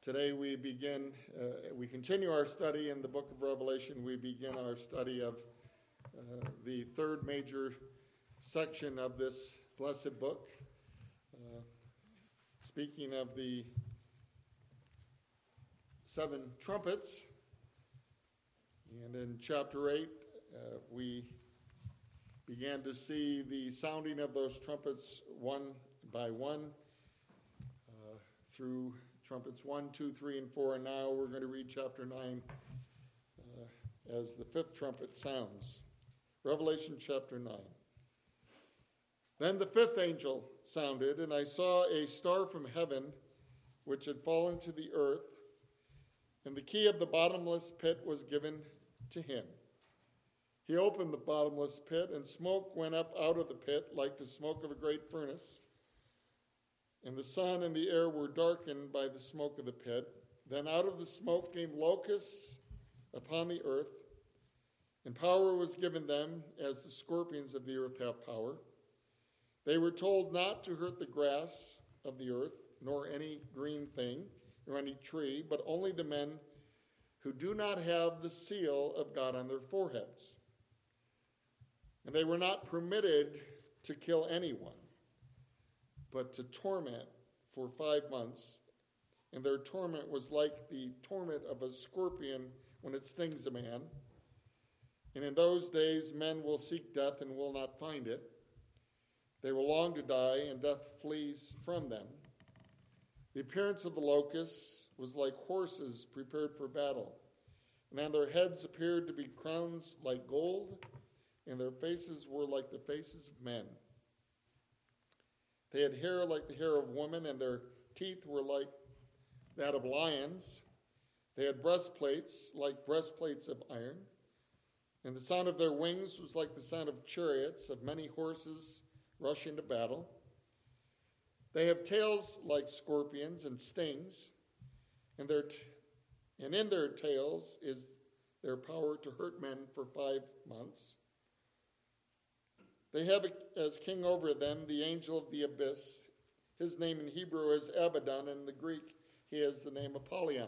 Today we continue our study in the book of Revelation. We begin our study of the third major section of this blessed book. Speaking of the seven trumpets, and in chapter 8, we began to see the sounding of those trumpets one by one through trumpets 1, 2, 3, and 4, and now we're going to read chapter 9 as the fifth trumpet sounds. Revelation chapter 9. Then the fifth angel sounded, and I saw a star from heaven, which had fallen to the earth, and the key of the bottomless pit was given to him. He opened the bottomless pit, and smoke went up out of the pit like the smoke of a great furnace. And the sun and the air were darkened by the smoke of the pit. Then out of the smoke came locusts upon the earth, and power was given them as the scorpions of the earth have power. They were told not to hurt the grass of the earth, nor any green thing, nor any tree, but only the men who do not have the seal of God on their foreheads. And they were not permitted to kill anyone, but to torment for 5 months. And their torment was like the torment of a scorpion when it stings a man. And in those days men will seek death and will not find it. They will long to die, and death flees from them. The appearance of the locusts was like horses prepared for battle. And on their heads appeared to be crowns like gold, and their faces were like the faces of men. They had hair like the hair of women, and their teeth were like that of lions. They had breastplates like breastplates of iron, and the sound of their wings was like the sound of chariots, of many horses rushing to battle. They have tails like scorpions and stings, and in their tails is their power to hurt men for 5 months. They have as king over them the angel of the abyss. His name in Hebrew is Abaddon, and in the Greek he has the name Apollyon.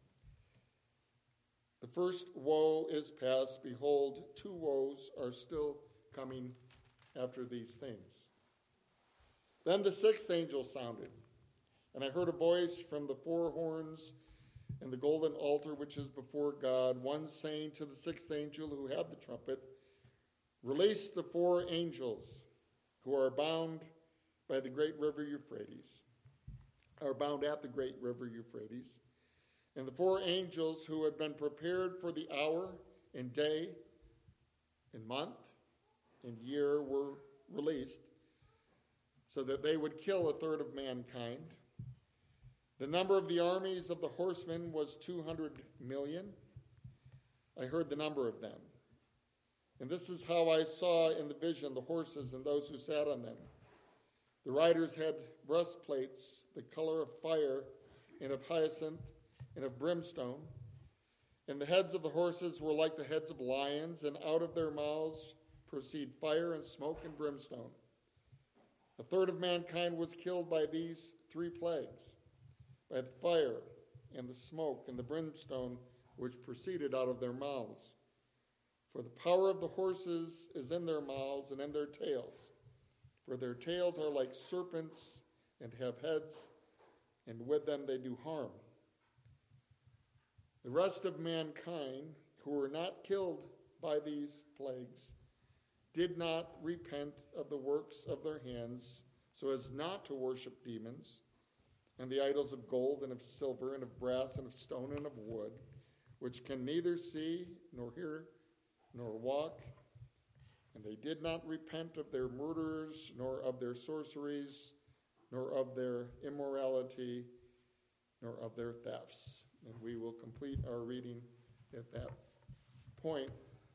The first woe is past. Behold, 2 woes are still coming after these things. Then the sixth angel sounded, and I heard a voice from the 4 horns and the golden altar which is before God, one saying to the sixth angel who had the trumpet, "Release the 4 angels who are bound by the great river Euphrates, are bound at the great river Euphrates. And the 4 angels who had been prepared for the hour and day and month and year were released, so that they would kill 1/3 of mankind. The number of the armies of the horsemen was 200 million. I heard the number of them. And this is how I saw in the vision the horses and those who sat on them. The riders had breastplates the color of fire and of hyacinth and of brimstone. And the heads of the horses were like the heads of lions, and out of their mouths proceed fire and smoke and brimstone. 1/3 of mankind was killed by these 3 plagues, by the fire and the smoke and the brimstone which proceeded out of their mouths. For the power of the horses is in their mouths and in their tails. For their tails are like serpents and have heads, and with them they do harm. The rest of mankind who were not killed by these plagues did not repent of the works of their hands, so as not to worship demons and the idols of gold and of silver and of brass and of stone and of wood, which can neither see nor hear nor walk. And they did not repent of their murders, nor of their sorceries, nor of their immorality, nor of their thefts. And we will complete our reading at that point.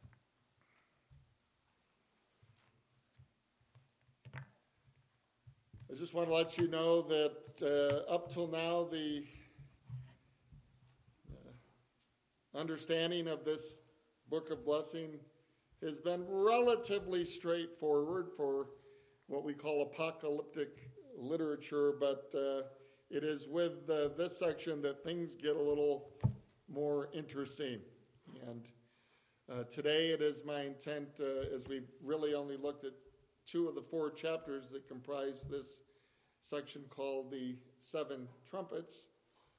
I just want to let you know that up till now, the understanding of this book of blessing has been relatively straightforward for what we call apocalyptic literature, but it is with this section that things get a little more interesting. And today it is my intent, as we've really only looked at 2 of the 4 chapters that comprise this section called the 7 trumpets,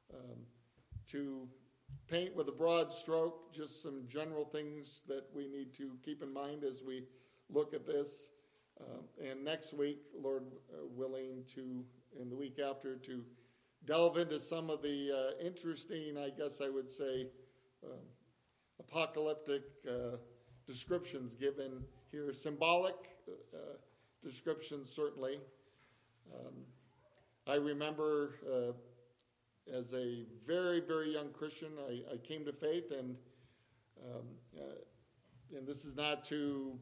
to paint with a broad stroke just some general things that we need to keep in mind as we look at this. And next week, Lord willing, in the week after, to delve into some of the interesting, I guess I would say, apocalyptic descriptions given here. Symbolic descriptions, certainly. I remember as a very, very young Christian, I came to faith, and this is not to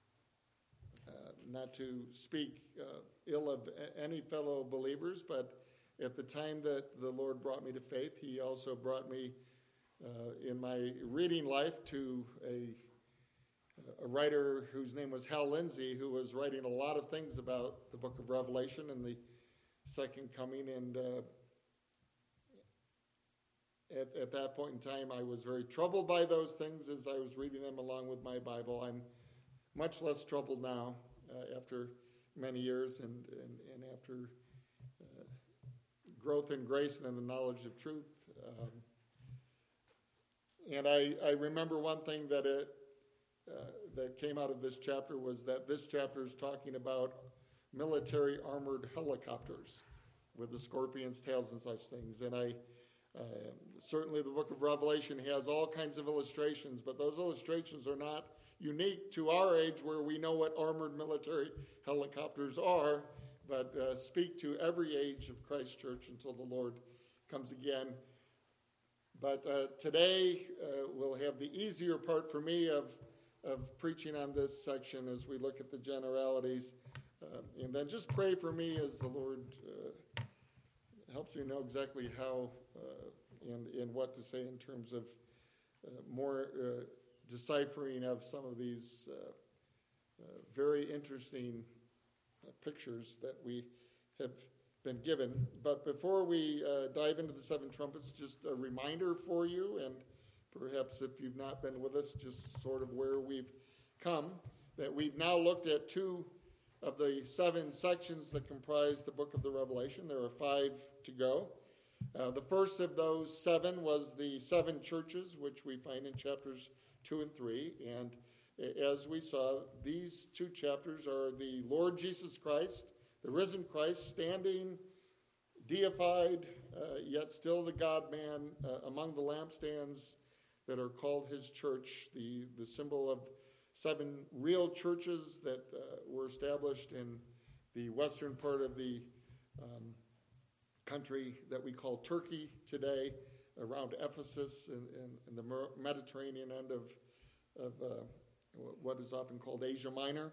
speak ill of any fellow believers, but at the time that the Lord brought me to faith, He also brought me in my reading life to a writer whose name was Hal Lindsey, who was writing a lot of things about the book of Revelation and the second coming. And at that point in time, I was very troubled by those things as I was reading them along with my Bible. I'm much less troubled now after many years and after growth in grace and in the knowledge of truth. And I remember one thing that came out of this chapter was that this chapter is talking about military armored helicopters with the scorpion's tails and such things. And certainly the book of Revelation has all kinds of illustrations, but those illustrations are not unique to our age where we know what armored military helicopters are, but speak to every age of Christ Church until the Lord comes again. But today we'll have the easier part for me of preaching on this section as we look at the generalities. And then just pray for me as the Lord helps me know exactly how and what to say in terms of more deciphering of some of these very interesting pictures that we have been given. But before we dive into the 7 trumpets, just a reminder for you, and perhaps if you've not been with us, just sort of where we've come, that we've now looked at 2 of the 7 sections that comprise the book of the Revelation. There are 5 to go. The first of those 7 was the 7 churches, which we find in chapters 2 and 3. And as we saw, these 2 chapters are the Lord Jesus Christ, the risen Christ, standing deified, yet still the God-man among the lampstands that are called his church, the symbol of 7 real churches that were established in the western part of the country that we call Turkey today, around Ephesus and the Mediterranean end of what is often called Asia Minor.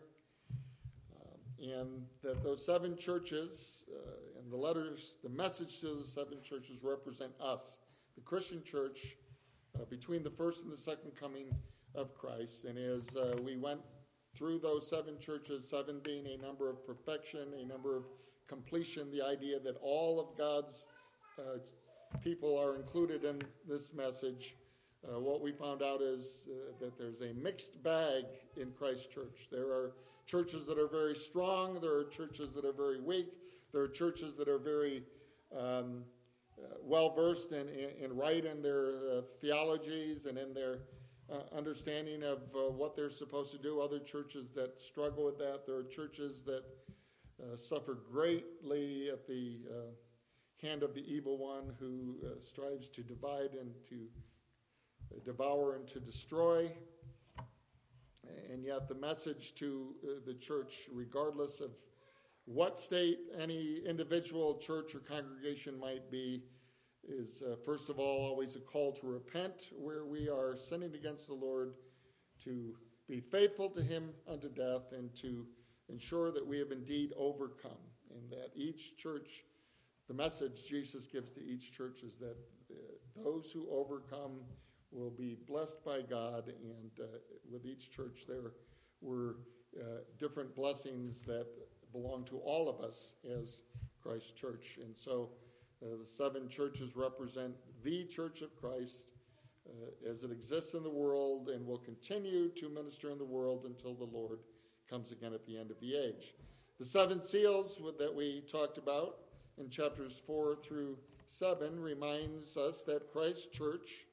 And that those 7 churches and the letters, the message to the 7 churches represent us, the Christian church, between the first and the second coming of Christ. And as we went through those 7 churches, 7 being a number of perfection, a number of completion, the idea that all of God's people are included in this message, what we found out is that there's a mixed bag in Christ's church. There are churches that are very strong. There are churches that are very weak. There are churches that are very well-versed and right in their theologies and in their understanding of what they're supposed to do. Other churches that struggle with that. There are churches that suffer greatly at the hand of the evil one who strives to divide and to devour and to destroy. And yet the message to the church, regardless of what state any individual church or congregation might be, is first of all always a call to repent where we are sinning against the Lord, to be faithful to him unto death, and to ensure that we have indeed overcome. And that each church, the message Jesus gives to each church is that those who overcome will be blessed by God, and with each church there were different blessings that belong to all of us as Christ's church. And so The 7 churches represent the Church of Christ as it exists in the world and will continue to minister in the world until the Lord comes again at the end of the age. The 7 seals that we talked about in chapters 4 through 7 reminds us that Christ's church,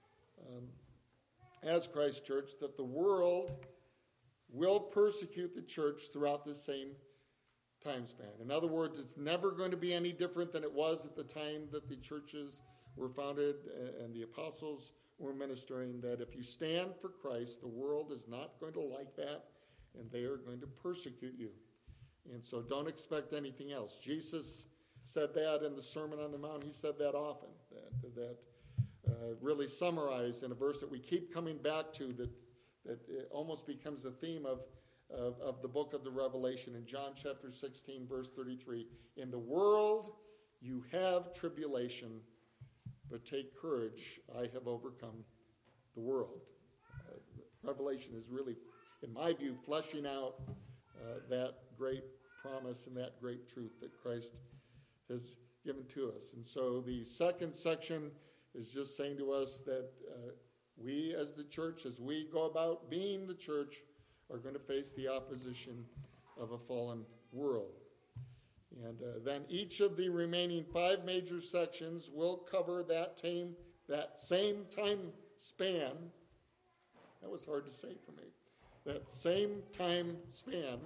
as Christ's church, that the world will persecute the church throughout the same time span. In other words, it's never going to be any different than it was at the time that the churches were founded and the apostles were ministering, that if you stand for Christ, the world is not going to like that, and they are going to persecute you. And so don't expect anything else. Jesus said that in the Sermon on the Mount. He said that often, that really summarized in a verse that we keep coming back to, that it almost becomes the theme of the book of the Revelation. In John chapter 16, verse 33, in the world you have tribulation, but take courage, I have overcome the world. Revelation is really, in my view, fleshing out that great promise and that great truth that Christ has given to us. And so the second section is just saying to us that we as the church, as we go about being the church, are going to face the opposition of a fallen world. And then each of the remaining 5 major sections will cover that same time span. That was hard to say for me. That same time span,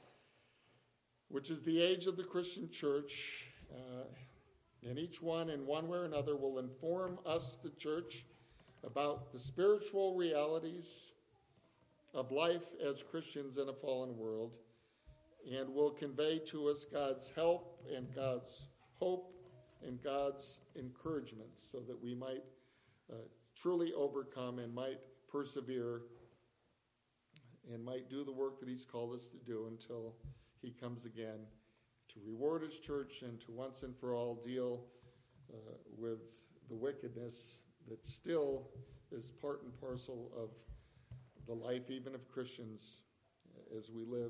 which is the age of the Christian church, and each one, in one way or another, will inform us, the church, about the spiritual realities of life as Christians in a fallen world, and will convey to us God's help and God's hope and God's encouragement so that we might truly overcome and might persevere and might do the work that he's called us to do until he comes again to reward his church and to once and for all deal with the wickedness that still is part and parcel of the life even of Christians as we live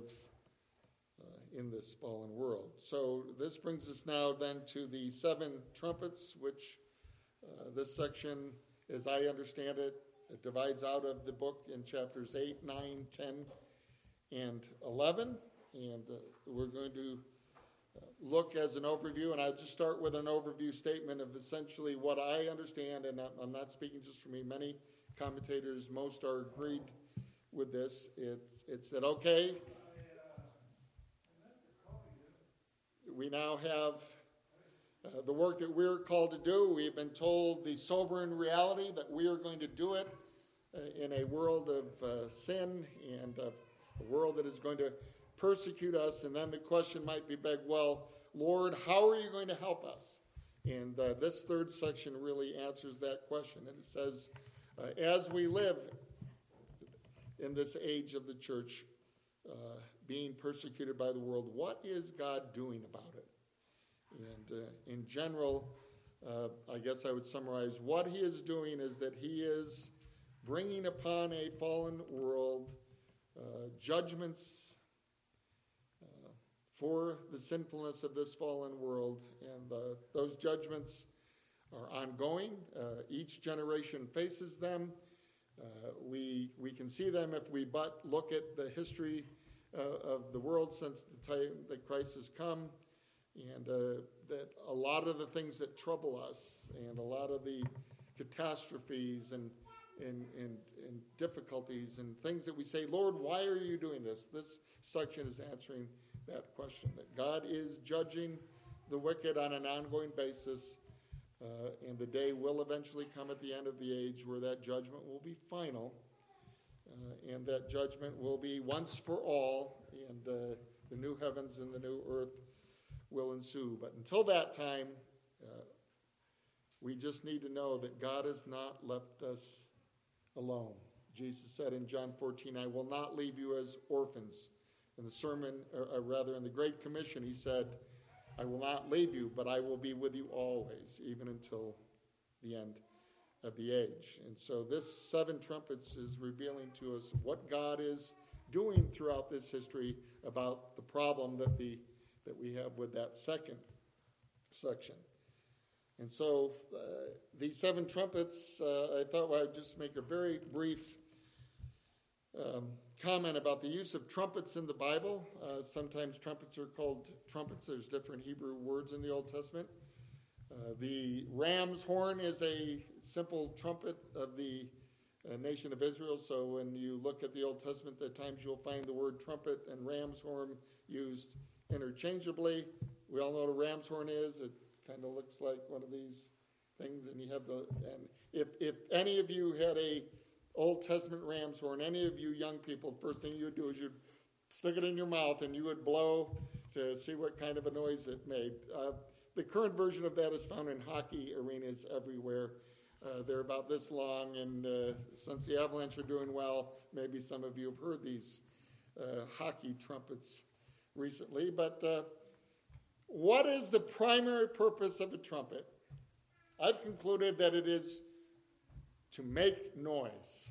in this fallen world. So this brings us now then to the 7 trumpets, which this section, as I understand it, divides out of the book in chapters 8, 9, 10, and 11. And we're going to look as an overview, and I'll just start with an overview statement of essentially what I understand, and I'm not speaking just for me. Many commentators, most are agreed with this. It's that, okay, we now have the work that we're called to do. We've been told the sobering reality that we are going to do it in a world of sin and of a world that is going to persecute us. And then the question might be begged, well, Lord, how are you going to help us? And this third section really answers that question. And it says, as we live in this age of the church, being persecuted by the world, what is God doing about it? And in general, I guess I would summarize what he is doing is that he is bringing upon a fallen world judgments for the sinfulness of this fallen world, and those judgments are ongoing. Each generation faces them. We can see them if we but look at the history of the world since the time that Christ has come, and that a lot of the things that trouble us and a lot of the catastrophes and difficulties and things that we say, Lord, why are you doing this? This section is answering that question, that God is judging the wicked on an ongoing basis, and the day will eventually come at the end of the age where that judgment will be final, and that judgment will be once for all, and the new heavens and the new earth will ensue. But until that time, we just need to know that God has not left us alone. Jesus said in John 14, I will not leave you as orphans. In the sermon, or rather in the Great Commission, he said, I will not leave you, but I will be with you always, even until the end of the age. And so this 7 trumpets is revealing to us what God is doing throughout this history about the problem that we have with that second section. And so these 7 trumpets, I thought I'd just make a very brief comment about the use of trumpets in the Bible. Sometimes trumpets are called trumpets. There's different Hebrew words in the Old Testament. The ram's horn is a simple trumpet of the nation of Israel. So when you look at the Old Testament, at times you'll find the word trumpet and ram's horn used interchangeably. We all know what a ram's horn is. It kind of looks like one of these things, and you have and if any of you had a Old Testament ram's horn, any of you young people, first thing you would do is you'd stick it in your mouth and you would blow to see what kind of a noise it made. The current version of that is found in hockey arenas everywhere. They're about this long, and since the Avalanche are doing well, maybe some of you have heard these hockey trumpets recently. But what is the primary purpose of a trumpet? I've concluded that it is to make noise.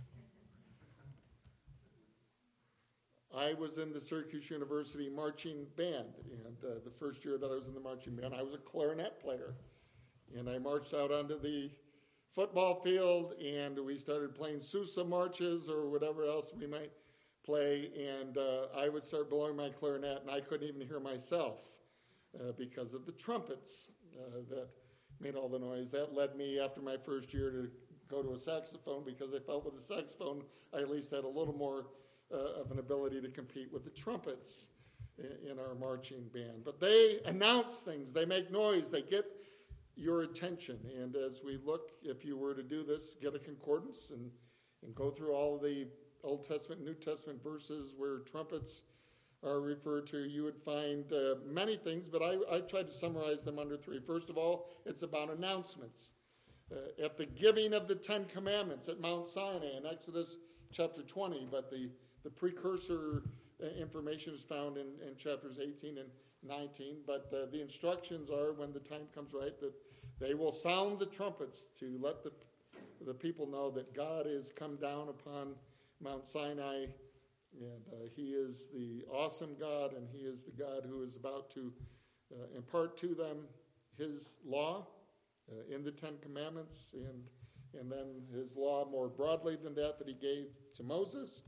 I was in the Syracuse University marching band, and the first year that I was in the marching band, I was a clarinet player. And I marched out onto the football field, and we started playing Sousa marches or whatever else we might play, and I would start blowing my clarinet, and I couldn't even hear myself because of the trumpets that made all the noise. That led me, after my first year, to go to a saxophone, because I felt with the saxophone I at least had a little more of an ability to compete with the trumpets in our marching band. But they announce things, they make noise, they get your attention. And as we look, if you were to do this, get a concordance and go through all the Old Testament and New Testament verses where trumpets are referred to, you would find many things, but I tried to summarize them under 3. First of all, it's about announcements. At the giving of the 10 Commandments at Mount Sinai in Exodus chapter 20, but the precursor information is found in chapters 18 and 19. But the instructions are, when the time comes right, that they will sound the trumpets to let the people know that God is come down upon Mount Sinai, and he is the awesome God, and he is the God who is about to impart to them his law in the 10 Commandments, and then his law more broadly than that he gave to Moses.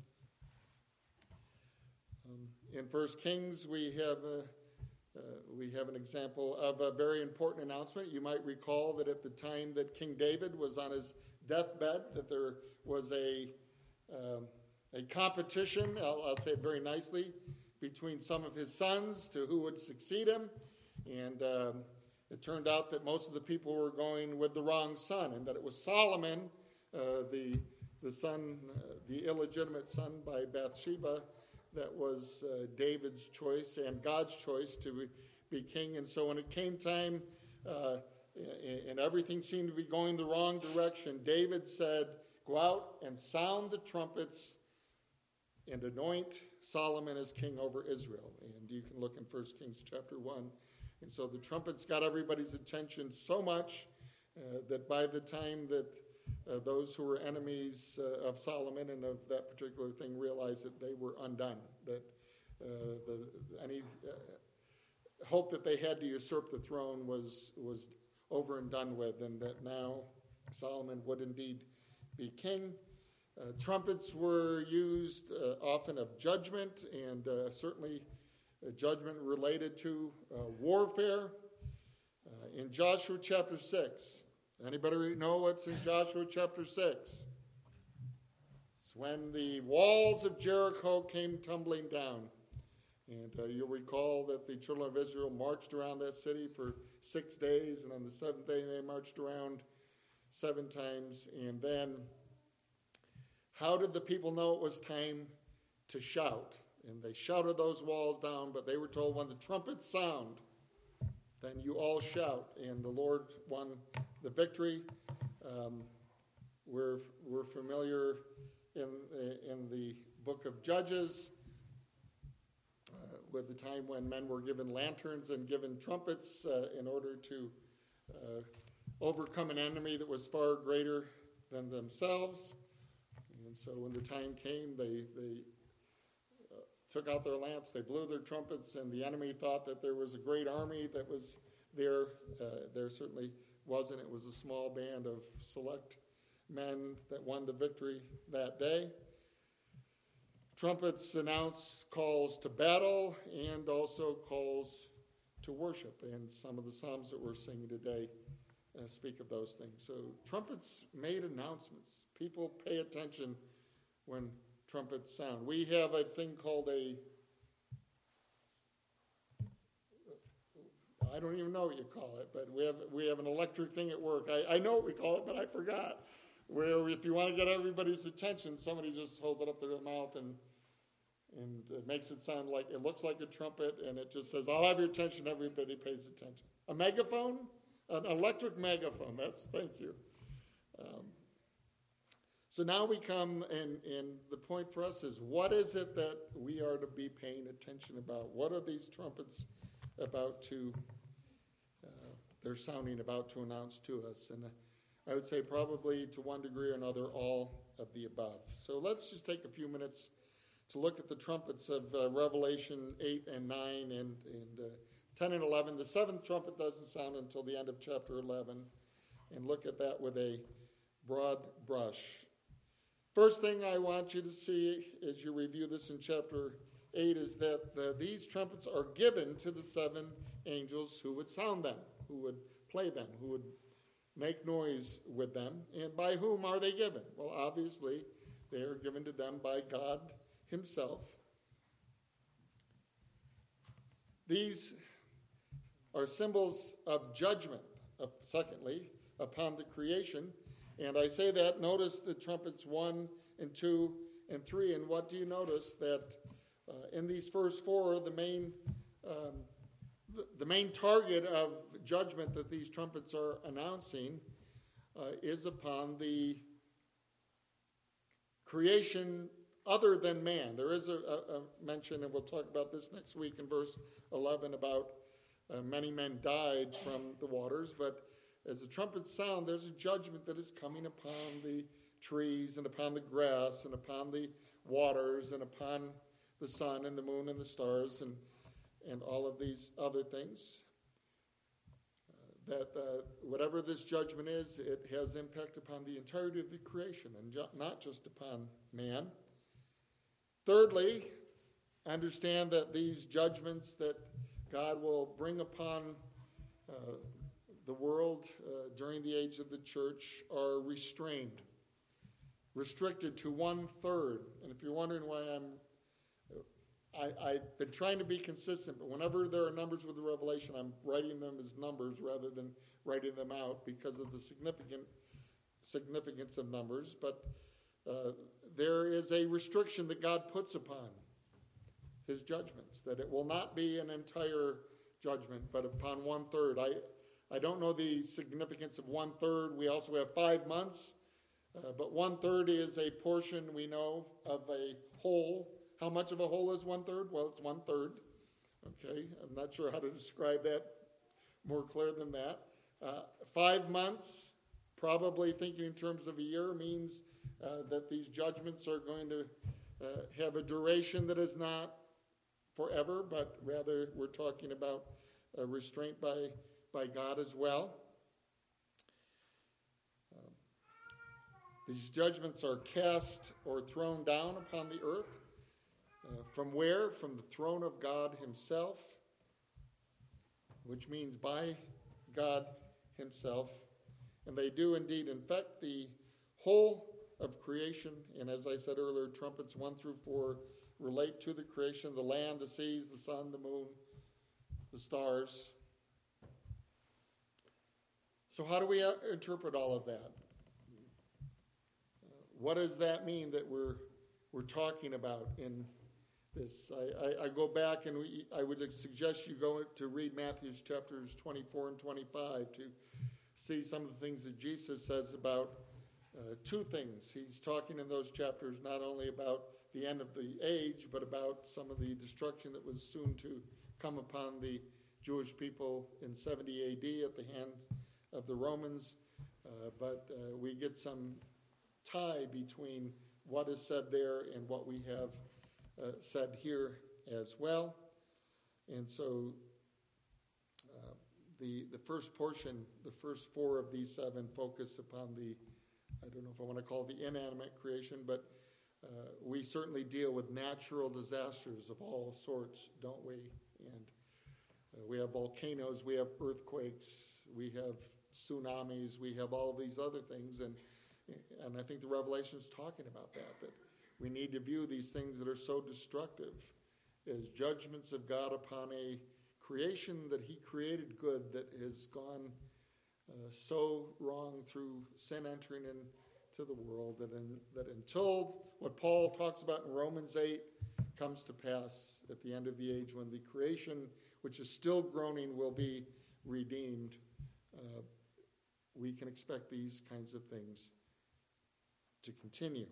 In 1 Kings, we have an example of a very important announcement. You might recall that at the time that King David was on his deathbed, that there was a competition, I'll say it very nicely, between some of his sons to who would succeed him. And it turned out that most of the people were going with the wrong son, and that it was Solomon, the son, the illegitimate son by Bathsheba, that was David's choice and God's choice to be king. And so when it came time, and everything seemed to be going the wrong direction, David said, "Go out and sound the trumpets and anoint Solomon as king over Israel." And you can look in 1 Kings chapter 1. And so the trumpets got everybody's attention so much that by the time that those who were enemies of Solomon and of that particular thing realized that they were undone, that any hope that they had to usurp the throne was over and done with, and that now Solomon would indeed be king. Trumpets were used often of judgment, and certainly judgment related to warfare. In Joshua chapter 6, anybody know what's in Joshua chapter 6? It's when the walls of Jericho came tumbling down. And you'll recall that the children of Israel marched around that city for 6 days, and on the 7th day they marched around 7 times. And then, how did the people know it was time to shout? And they shouted those walls down, but they were told, when the trumpets sound, then you all shout. And the Lord won the victory. We're familiar in the book of Judges with the time when men were given lanterns and given trumpets in order to overcome an enemy that was far greater than themselves. And so when the time came, they took out their lamps, they blew their trumpets, and the enemy thought that there was a great army that was there. There certainly wasn't. It was a small band of select men that won the victory that day. Trumpets announce calls to battle and also calls to worship. And some of the psalms that we're singing today speak of those things. So trumpets made announcements. People pay attention when trumpets sound. We have a thing called I don't even know what you call it, but we have an electric thing at work. I know what we call it, but I forgot. Where if you want to get everybody's attention, somebody just holds it up to their mouth and it makes it sound like, it looks like a trumpet, and it just says, I'll have your attention, everybody pays attention. A megaphone? An electric megaphone. Thank you. So now we come, and the point for us is, what is it that we are to be paying attention about? What are these trumpets about to, they're sounding about to announce to us? And I would say probably to one degree or another, all of the above. So let's just take a few minutes to look at the trumpets of Revelation 8 and 9 and 10 and 11. The seventh trumpet doesn't sound until the end of chapter 11. And look at that with a broad brush. First thing I want you to see as you review this in chapter 8 is that these trumpets are given to the seven angels who would sound them, who would play them, who would make noise with them. And by whom are they given? Well, obviously, they are given to them by God himself. These are symbols of judgment, secondly, upon the creation. And I say that, notice the trumpets 1 and 2 and 3. And what do you notice? That in these first four, the main target of judgment that these trumpets are announcing is upon the creation other than man. There is a mention, and we'll talk about this next week in verse 11, about many men died from the waters, but as the trumpets sound, there's a judgment that is coming upon the trees and upon the grass and upon the waters and upon the sun and the moon and the stars and all of these other things. That whatever this judgment is, it has impact upon the entirety of the creation and not just upon man. Thirdly, understand that these judgments that God will bring upon the world during the age of the church are restricted to 1/3. And if you're wondering why I've been trying to be consistent, but whenever there are numbers with the Revelation, I'm writing them as numbers rather than writing them out because of the significance of numbers. But there is a restriction that God puts upon his judgments, that it will not be an entire judgment, but upon 1/3. I don't know the significance of 1/3. We also have 5 months, but 1/3 is a portion, we know, of a whole. How much of a whole is 1/3? Well, it's 1/3. Okay, I'm not sure how to describe that more clear than that. 5 months, probably thinking in terms of a year, means that these judgments are going to have a duration that is not forever, but rather we're talking about a restraint by God as well. These judgments are cast or thrown down upon the earth. From where? From the throne of God himself, which means by God himself. And they do indeed infect the whole of creation. And as I said earlier, trumpets 1 through 4 relate to the creation, the land, the seas, the sun, the moon, the stars. So how do we interpret all of that? What does that mean that we're talking about in this? I go back and I would suggest you go to read Matthew's chapters 24 and 25 to see some of the things that Jesus says about two things. He's talking in those chapters not only about the end of the age, but about some of the destruction that was soon to come upon the Jewish people in 70 AD at the hands of the Romans. But we get some tie between what is said there and what we have said here as well. And so the first portion, the first four of these seven focus upon the, I don't know if I want to call it the inanimate creation, but we certainly deal with natural disasters of all sorts, don't we? And we have volcanoes, we have earthquakes, we have tsunamis, we have all of these other things, and I think the Revelation is talking about that we need to view these things that are so destructive as judgments of God upon a creation that he created good that has gone so wrong through sin entering into the world that until what Paul talks about in Romans 8 comes to pass at the end of the age, when the creation, which is still groaning, will be redeemed, we can expect these kinds of things to continue.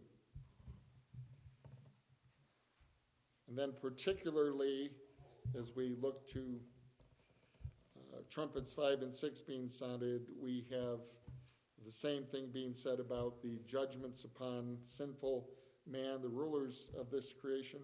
And then particularly as we look to trumpets 5 and 6 being sounded, we have the same thing being said about the judgments upon sinful man, the rulers of this creation.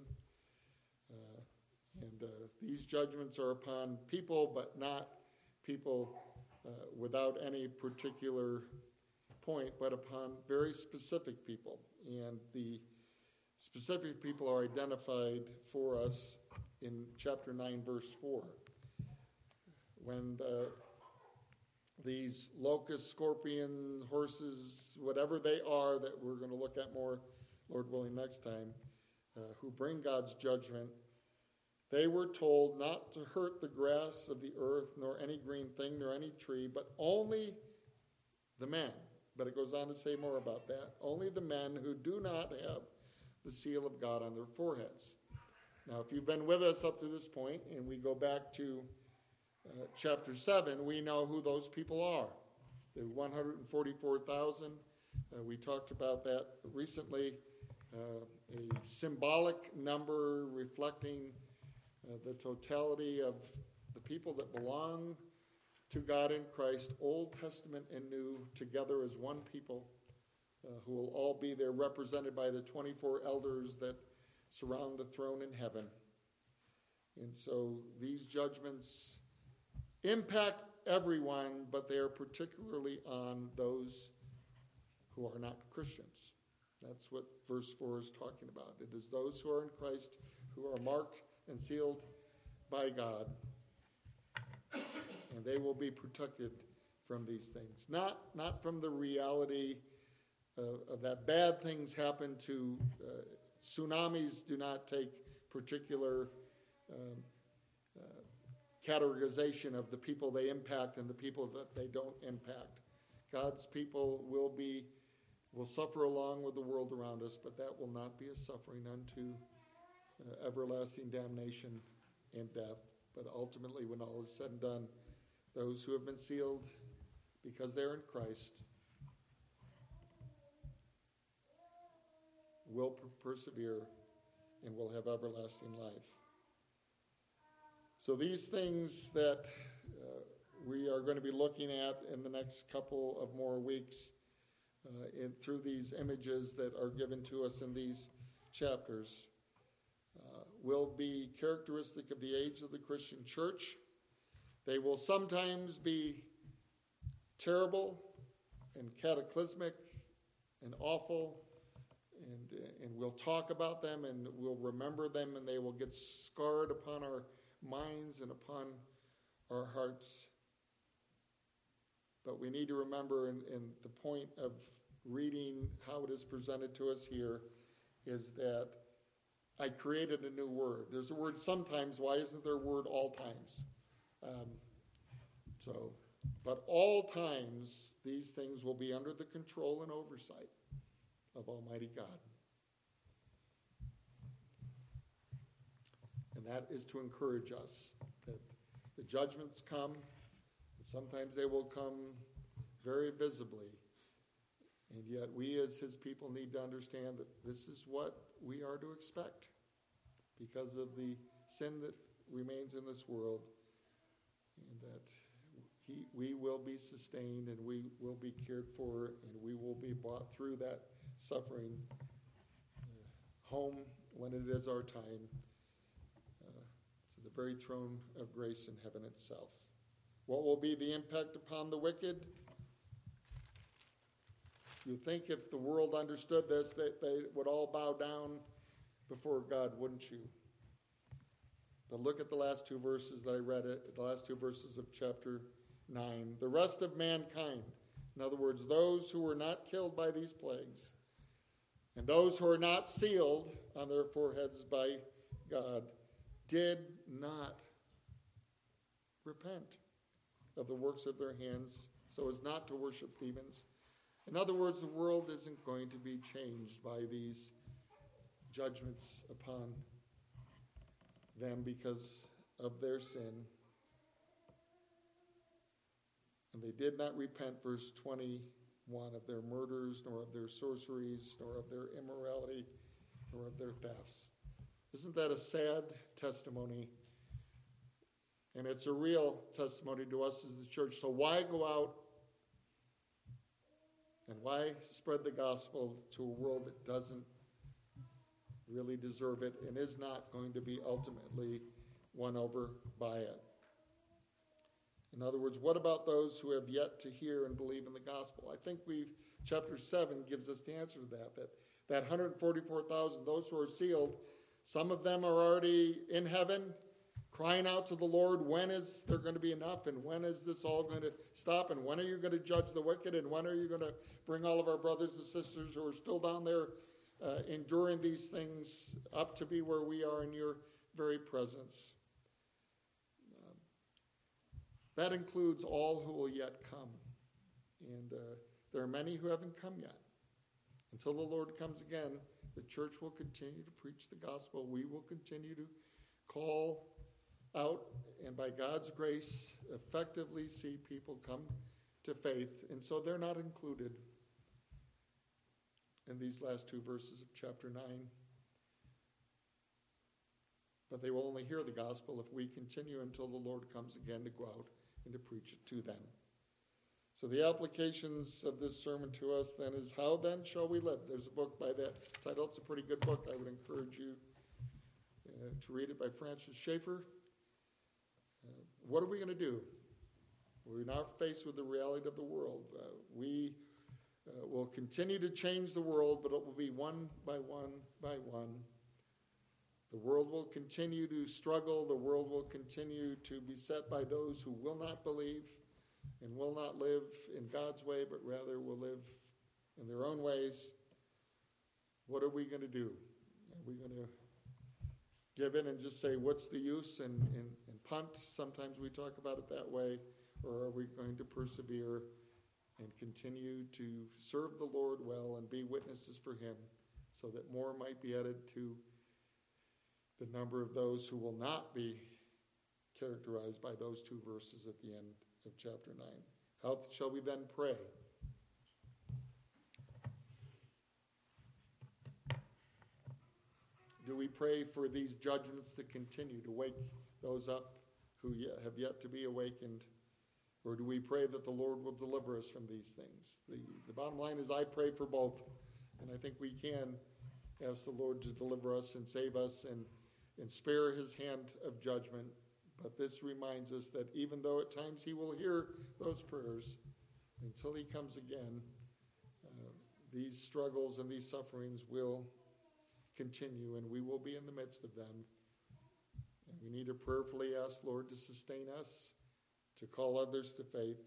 And these judgments are upon people, but not people without any particular point, but upon very specific people. And the specific people are identified for us in chapter 9, verse 4. When these locusts, scorpion, horses, whatever they are that we're going to look at more, Lord willing, next time, who bring God's judgment, they were told not to hurt the grass of the earth, nor any green thing, nor any tree, but only the men. But it goes on to say more about that. Only the men who do not have the seal of God on their foreheads. Now, if you've been with us up to this point, and we go back to chapter 7, we know who those people are. The 144,000. We talked about that recently. A symbolic number reflecting the totality of the people that belong to God in Christ, Old Testament and New, together as one people, who will all be there represented by the 24 elders that surround the throne in heaven. And so these judgments impact everyone, but they are particularly on those who are not Christians. That's what verse 4 is talking about. It is those who are in Christ, who are marked and sealed by God, and they will be protected from these things. Not from the reality of that bad things happen to tsunamis do not take particular categorization of the people they impact and the people that they don't impact. God's people will suffer along with the world around us, but that will not be a suffering unto everlasting damnation and death. But ultimately, when all is said and done, those who have been sealed because they're in Christ will persevere and will have everlasting life. So these things that we are going to be looking at in the next couple of more weeks through these images that are given to us in these chapters will be characteristic of the age of the Christian church. They will sometimes be terrible and cataclysmic and awful, and we'll talk about them and we'll remember them, and they will get scarred upon our minds and upon our hearts. But we need to remember, and the point of reading how it is presented to us here is that I created a new word. There's a word sometimes. Why isn't there a word all times? But all times, these things will be under the control and oversight of Almighty God. And that is to encourage us that the judgments come, and sometimes they will come very visibly. And yet we as his people need to understand that this is what we are to expect because of the sin that remains in this world, and that we will be sustained and we will be cared for and we will be brought through that suffering home when it is our time to the very throne of grace in heaven itself. What will be the impact upon the wicked? You think if the world understood this, that they would all bow down before God, wouldn't you? But look at the last two verses that I read, the last two verses of chapter 9. The rest of mankind, in other words, those who were not killed by these plagues, and those who are not sealed on their foreheads by God, did not repent of the works of their hands, so as not to worship demons. In other words, the world isn't going to be changed by these judgments upon them because of their sin. And they did not repent, verse 21, of their murders, nor of their sorceries, nor of their immorality, nor of their thefts. Isn't that a sad testimony? And it's a real testimony to us as the church. So why go out and why spread the gospel to a world that doesn't really deserve it and is not going to be ultimately won over by it? In other words, what about those who have yet to hear and believe in the gospel? I think chapter 7 gives us the answer to that 144,000, those who are sealed, some of them are already in heaven, crying out to the Lord, when is there going to be enough, and when is this all going to stop, and when are you going to judge the wicked, and when are you going to bring all of our brothers and sisters who are still down there enduring these things up to be where we are in your very presence? That includes all who will yet come, and there are many who haven't come yet. Until the Lord comes again, the church will continue to preach the gospel. We will continue to call out, and by God's grace, effectively see people come to faith. And so they're not included in these last two verses of chapter 9. But they will only hear the gospel if we continue until the Lord comes again to go out and to preach it to them. So the applications of this sermon to us then is, how then shall we live? There's a book by that title. It's a pretty good book. I would encourage you to read it, by Francis Schaeffer. What are we going to do? We're now faced with the reality of the world. We will continue to change the world, but it will be one by one by one. The world will continue to struggle. The world will continue to be set by those who will not believe and will not live in God's way, but rather will live in their own ways. What are we going to do? Are we going to give in and just say, what's the use, and punt? Sometimes we talk about it that way. Or are we going to persevere and continue to serve the Lord well and be witnesses for him, so that more might be added to the number of those who will not be characterized by those two verses at the end of chapter 9. How shall we then pray? Do we pray for these judgments to continue, to wake those up who have yet to be awakened? Or do we pray that the Lord will deliver us from these things? The bottom line is, I pray for both. And I think we can ask the Lord to deliver us and save us and spare his hand of judgment. But this reminds us that even though at times he will hear those prayers, until he comes again, these struggles and these sufferings will continue, and we will be in the midst of them. And we need to prayerfully ask Lord to sustain us, to call others to faith.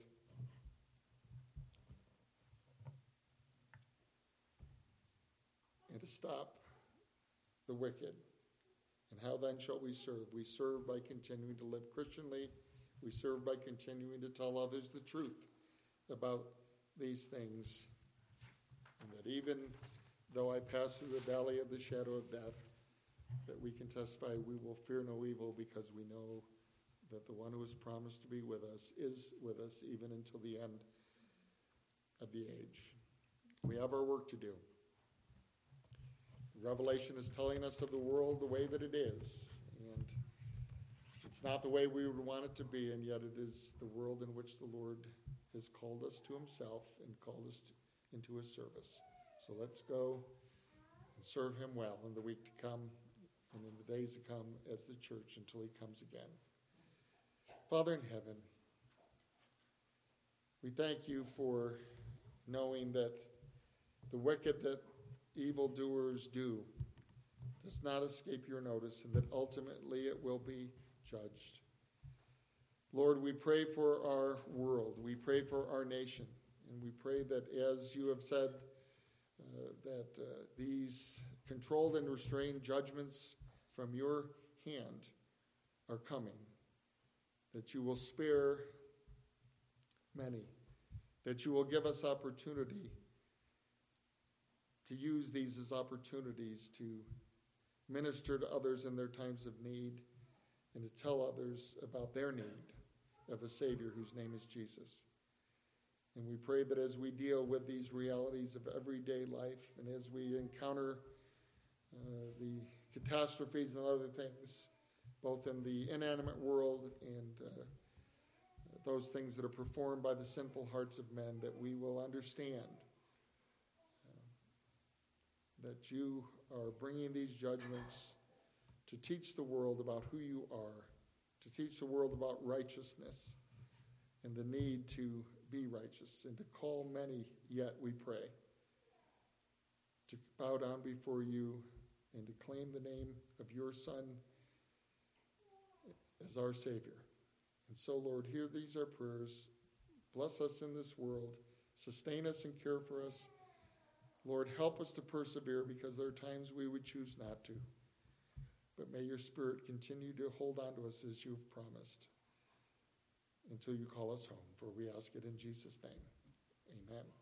And to stop the wicked. And how then shall we serve? We serve by continuing to live Christianly. We serve by continuing to tell others the truth about these things. And that even though I pass through the valley of the shadow of death, that we can testify we will fear no evil, because we know that the one who has promised to be with us is with us even until the end of the age. We have our work to do. Revelation is telling us of the world the way that it is, and it's not the way we would want it to be, and yet it is the world in which the Lord has called us to himself and called us into his service. So let's go and serve him well in the week to come and in the days to come as the church until he comes again. Father in heaven, We thank you for knowing that the wicked that evildoers do does not escape your notice, and that ultimately it will be judged. Lord, we pray for our world. We pray for our nation. And we pray that, as you have said, that these controlled and restrained judgments from your hand are coming, that you will spare many, that you will give us opportunity to use these as opportunities to minister to others in their times of need and to tell others about their need of a Savior whose name is Jesus. And we pray that as we deal with these realities of everyday life and as we encounter the catastrophes and other things, both in the inanimate world and those things that are performed by the sinful hearts of men, that we will understand that you are bringing these judgments to teach the world about who you are, to teach the world about righteousness and the need to be righteous, and to call many, yet we pray, to bow down before you and to claim the name of your Son as our Savior. And so, Lord, hear these our prayers. Bless us in this world. Sustain us and care for us. Lord, help us to persevere, because there are times we would choose not to. But may your Spirit continue to hold on to us as you've promised until you call us home. For we ask it in Jesus' name. Amen.